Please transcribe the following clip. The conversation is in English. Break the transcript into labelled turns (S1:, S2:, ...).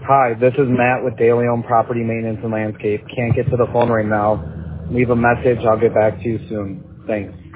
S1: Hi, this is Matt with Daily Home Property Maintenance and Landscape. Can't get to the phone right now. Leave a message. I'll get back to you soon. Thanks.